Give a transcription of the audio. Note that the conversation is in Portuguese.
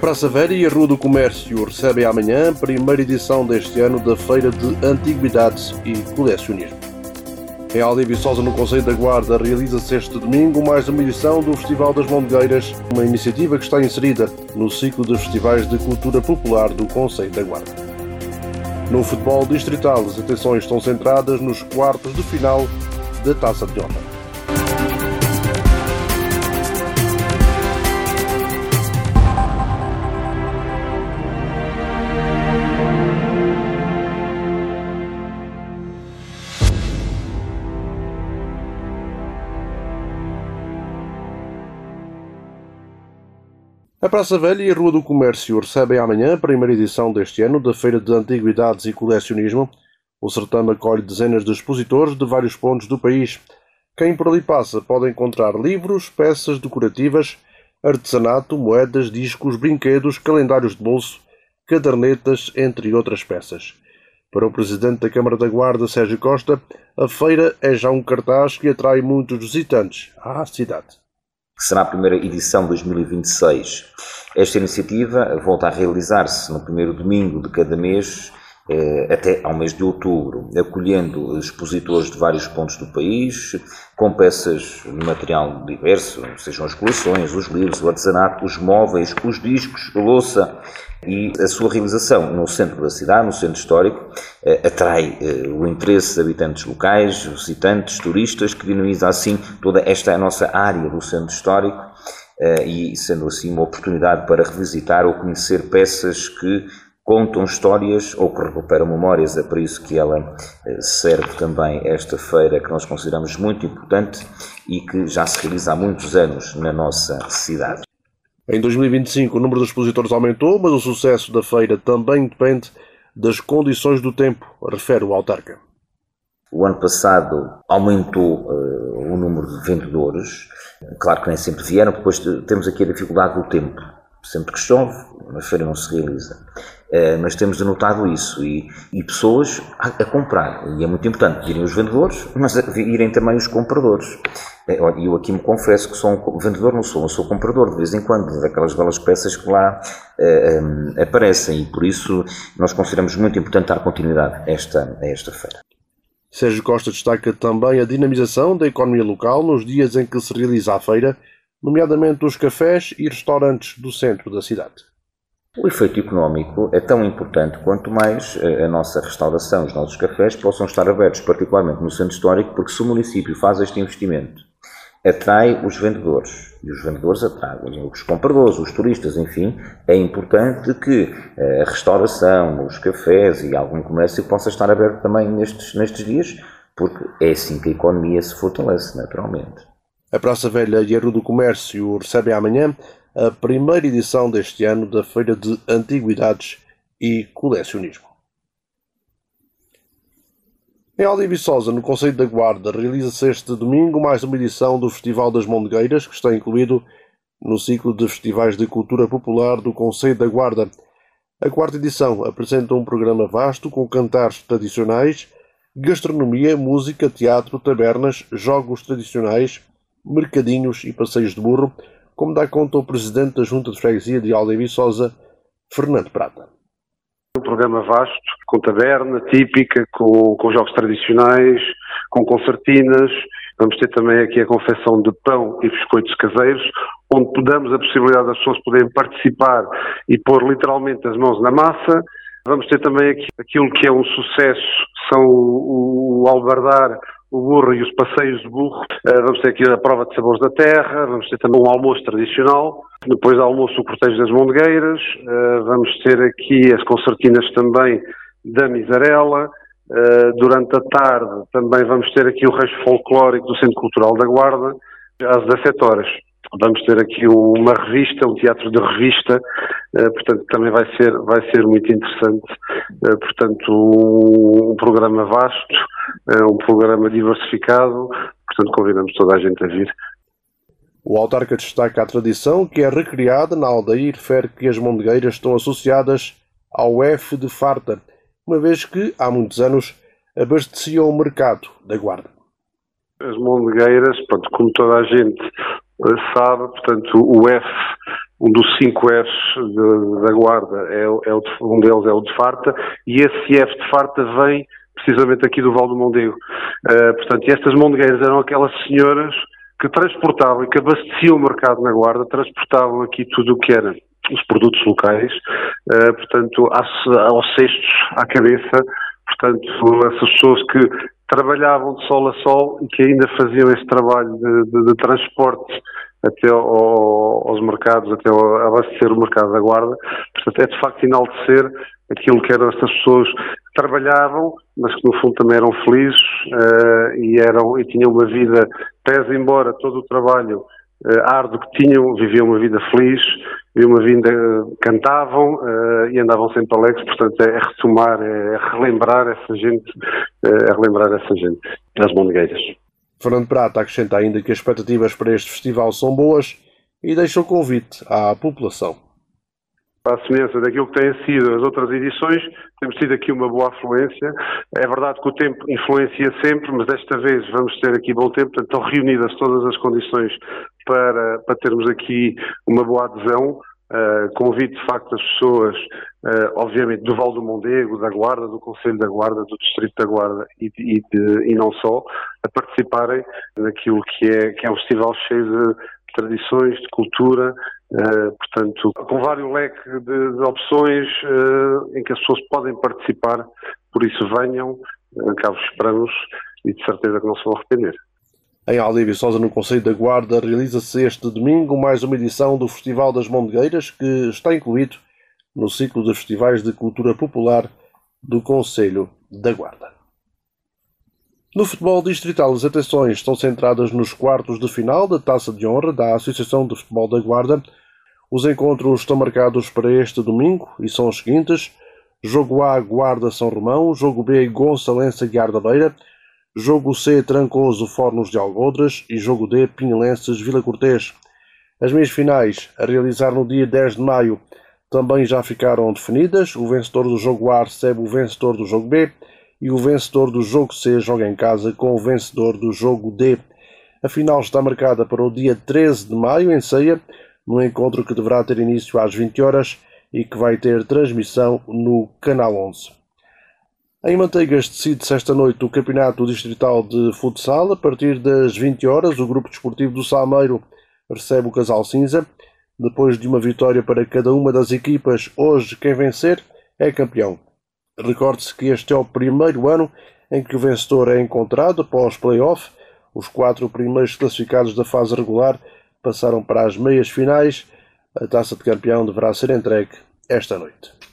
A Praça Velha e a Rua do Comércio recebem amanhã a primeira edição deste ano da Feira de Antiguidades e Colecionismo. Em Alda e Viçosa, no Concelho da Guarda, realiza-se este domingo mais uma edição do Festival das Mondigueiras, uma iniciativa que está inserida no ciclo de festivais de cultura popular do Concelho da Guarda. No futebol distrital, as atenções estão centradas nos quartos de final da Taça de Honra. A Praça Velha e a Rua do Comércio recebem amanhã a primeira edição deste ano da Feira de Antiguidades e Colecionismo. O certame acolhe dezenas de expositores de vários pontos do país. Quem por ali passa pode encontrar livros, peças decorativas, artesanato, moedas, discos, brinquedos, calendários de bolso, cadernetas, entre outras peças. Para o Presidente da Câmara da Guarda, Sérgio Costa, a feira é já um cartaz que atrai muitos visitantes à cidade. Que será a primeira edição de 2026. Esta iniciativa volta a realizar-se no primeiro domingo de cada mês, até ao mês de outubro, acolhendo expositores de vários pontos do país, com peças de material diverso, sejam as coleções, os livros, o artesanato, os móveis, os discos, a louça, e a sua realização no centro da cidade, no centro histórico, atrai o interesse de habitantes locais, visitantes, turistas, que dinamiza assim toda esta nossa área do centro histórico e sendo assim uma oportunidade para revisitar ou conhecer peças que contam histórias ou que recuperam memórias. É para isso que ela serve também esta feira, que nós consideramos muito importante e que já se realiza há muitos anos na nossa cidade. Em 2025 o número de expositores aumentou, mas o sucesso da feira também depende das condições do tempo, refere o autarca. O ano passado aumentou o número de vendedores, claro que nem sempre vieram, depois temos aqui a dificuldade do tempo. Sempre que chove, a feira não se realiza. Mas temos notado isso e pessoas a comprar. E é muito importante irem os vendedores, mas irem também os compradores. E eu aqui me confesso que sou um vendedor, não sou, eu sou comprador de vez em quando, daquelas belas peças que lá aparecem. E por isso nós consideramos muito importante dar continuidade a esta feira. Sérgio Costa destaca também a dinamização da economia local nos dias em que se realiza a feira, nomeadamente os cafés e restaurantes do centro da cidade. O efeito económico é tão importante quanto mais a nossa restauração, os nossos cafés possam estar abertos, particularmente no centro histórico, porque se o município faz este investimento, atrai os vendedores, e os vendedores atraem os compradores, os turistas, enfim, é importante que a restauração, os cafés e algum comércio possa estar aberto também nestes dias, porque é assim que a economia se fortalece, naturalmente. A Praça Velha e a Rua do Comércio recebem amanhã a primeira edição deste ano da Feira de Antiguidades e Colecionismo. Em Alda e Viçosa, no Concelho da Guarda, realiza-se este domingo mais uma edição do Festival das Mondigueiras, que está incluído no ciclo de festivais de cultura popular do Concelho da Guarda. A quarta edição apresenta um programa vasto com cantares tradicionais, gastronomia, música, teatro, tabernas, jogos tradicionais, mercadinhos e passeios de burro, como dá conta o Presidente da Junta de Freguesia de Alda e Viçosa, Fernando Prata. Um programa vasto, com taberna típica, com jogos tradicionais, com concertinas. Vamos ter também aqui a confecção de pão e biscoitos caseiros, onde damos a possibilidade das pessoas poderem participar e pôr literalmente as mãos na massa. Vamos ter também aqui aquilo que é um sucesso, são o albardar, o burro e os passeios de burro. Vamos ter aqui a prova de sabores da terra, vamos ter também um almoço tradicional, depois do almoço o cortejo das Mondigueiras, vamos ter aqui as concertinas também da Misarela. Durante a tarde também vamos ter aqui o rancho folclórico do Centro Cultural da Guarda, às 17 horas. Vamos ter aqui uma revista, um teatro de revista, portanto também vai ser muito interessante. Portanto, um programa vasto, um programa diversificado, portanto convidamos toda a gente a vir. O autarca destaca a tradição que é recriada na aldeia e refere que as mondigueiras estão associadas ao F de farta, uma vez que, há muitos anos, abasteciam o mercado da Guarda. As mondigueiras, pronto, como toda a gente sabe, portanto, o F um dos 5 Fs da Guarda, um deles é o de Farta, e esse F de Farta vem precisamente aqui do Val do Mondego. Portanto, estas mondegueiras eram aquelas senhoras que transportavam e que abasteciam o mercado na Guarda, transportavam aqui tudo o que era os produtos locais, portanto, aos cestos, à cabeça, portanto, essas pessoas que trabalhavam de sol a sol e que ainda faziam esse trabalho de transporte até aos mercados, até abastecer o mercado da Guarda. Portanto, é de facto enaltecer aquilo que eram estas pessoas que trabalhavam, mas que no fundo também eram felizes e tinham uma vida, pese embora todo o trabalho árduo que tinham, viviam uma vida feliz, cantavam e andavam sempre alegres. Portanto, é retomar, é relembrar essa gente, as mondegueiras. Fernando Prata acrescenta ainda que as expectativas para este festival são boas e deixa o convite à população. À semelhança daquilo que têm sido as outras edições, temos tido aqui uma boa afluência. É verdade que o tempo influencia sempre, mas desta vez vamos ter aqui bom tempo, portanto estão reunidas todas as condições para termos aqui uma boa adesão. Convido de facto as pessoas, obviamente do Val do Mondego, da Guarda, do Concelho da Guarda, do Distrito da Guarda e não só, a participarem naquilo que é um festival cheio de tradições, de cultura, portanto, com vários leques de opções em que as pessoas podem participar. Por isso venham, cá vos esperamos e de certeza que não se vão arrepender. Em Aldir e Sousa, no Concelho da Guarda, realiza-se este domingo mais uma edição do Festival das Mondegueiras, que está incluído no ciclo de festivais de cultura popular do Concelho da Guarda. No futebol distrital, as atenções estão centradas nos quartos de final da Taça de Honra da Associação de Futebol da Guarda. Os encontros estão marcados para este domingo e são os seguintes: Jogo A, Guarda São Romão; Jogo B, Gonçalense Aguiar da Beira; Jogo C, Trancoso Fornos de Algodres; e Jogo D, Pinhelenses Vila Cortês. As meias finais, a realizar no dia 10 de maio, também já ficaram definidas. O vencedor do Jogo A recebe o vencedor do Jogo B e o vencedor do Jogo C joga em casa com o vencedor do Jogo D. A final está marcada para o dia 13 de maio, em Ceia, num encontro que deverá ter início às 20 horas e que vai ter transmissão no Canal 11. Em Manteigas decide-se esta noite o Campeonato Distrital de Futsal. A partir das 20 horas, o Grupo Desportivo do Salmeiro recebe o Casal Cinza. Depois de uma vitória para cada uma das equipas, hoje quem vencer é campeão. Recorde-se que este é o primeiro ano em que o vencedor é encontrado após play-off. Os 4 primeiros classificados da fase regular passaram para as meias finais. A taça de campeão deverá ser entregue esta noite.